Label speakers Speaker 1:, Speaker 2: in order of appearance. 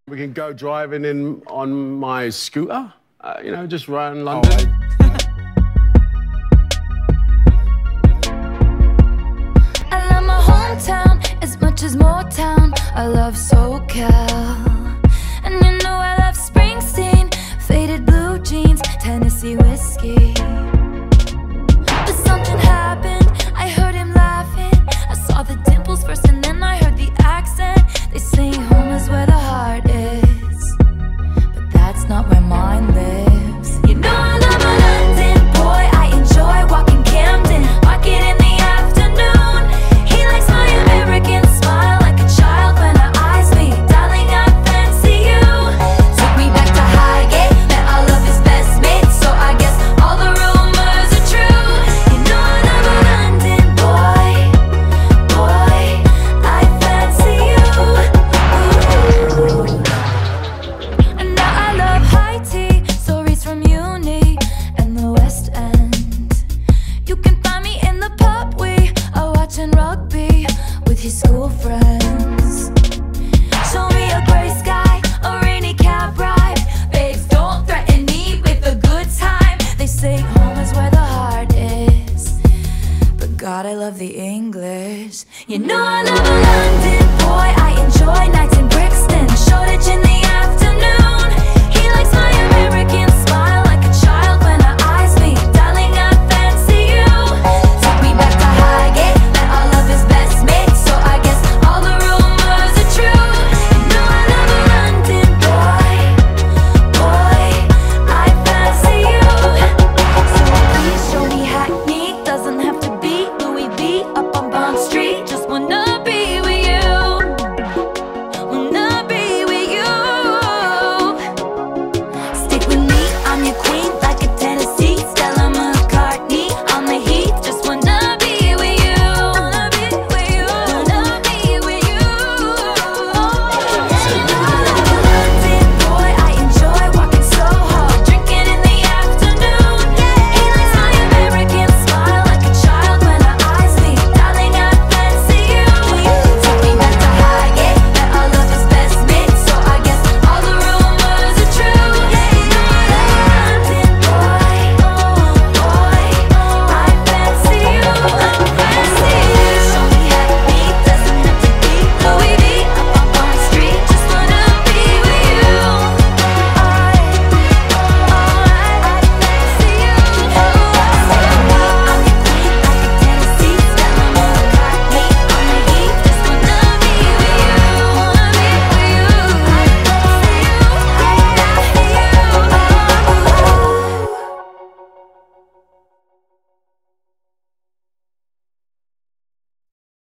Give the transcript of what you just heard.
Speaker 1: We can go driving in on my scooter, you know, just around London.
Speaker 2: I love my hometown as much as Motown. I love SoCal. And you know I love Springsteen, faded blue jeans, Tennessee whiskey. But something happened, I heard him laughing. I saw the dimples first and then I heard the accent. They say home is where the heart is, but that's not where mine lives. You know I love a London boy, I enjoy walking Camden Market in the afternoon. He likes my American smile like a child when our eyes meet. Darling, I fancy you. Took me back to Highgate, met all of his best mates, so I guess all the rumors are true. You know I love a London boy, I fancy you. Ooh. And now I love high tea, stories from uni and the West End. You can find me in the pub, we are watching rugby with his school friends. Show me a grey sky, a rainy cab ride. Babes, don't threaten me with a good time. They say home is where the heart is, but God, I love the English. You know I love